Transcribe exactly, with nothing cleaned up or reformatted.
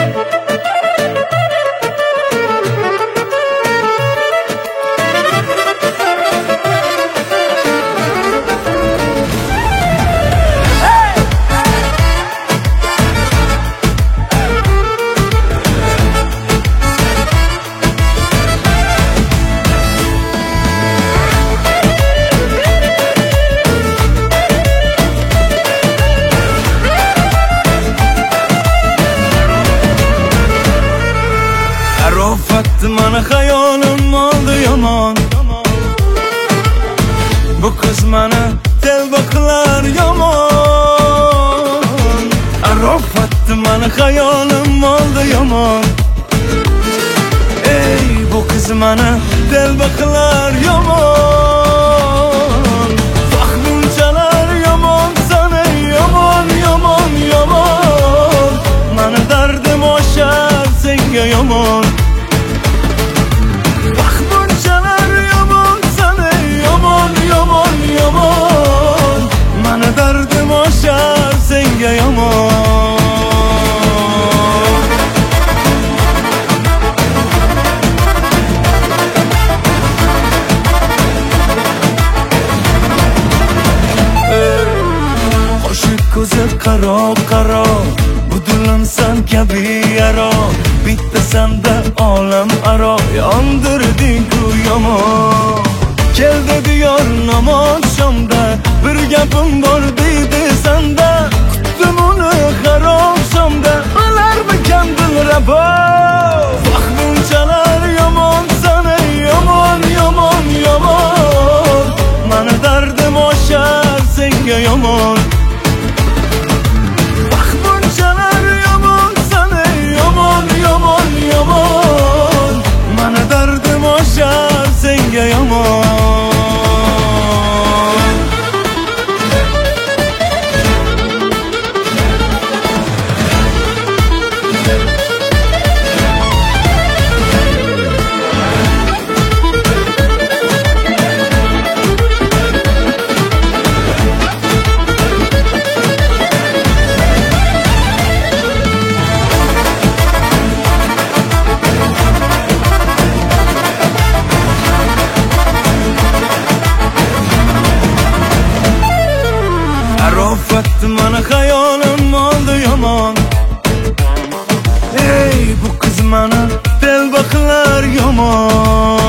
Mana hayolim oldi yomon. Bu qiz mana telba qilar yomon. Arofat mana hayolim oldi yomon. Ey bu qiz mana telba qilar yomon. Vah bunchalar yomon sana yomon yomon yomon. Mana dardim oshar senga yomon. Mana dardim oshar senga yomon. Qo'shiq ko'zi qaro qaro, bu dilim san kabi yaro. Bitta sanda olam aro, yondirding-ku yomon. Kel dedi yor namoz shomda, bir gapim bor deydi sanda. Kutdim uni har oqshomda, olarmikan dilrabo. Vah bunchalar yomon sana yomon yomon yomon. Mana dardim oshar senga yomon. Vah bunchalar yomon sana yomon yomon yomon. Mana dardim oshar senga yomon. Arofat mana hayolim oldi yomon. Ey bu qiz mana telba qilar yomon.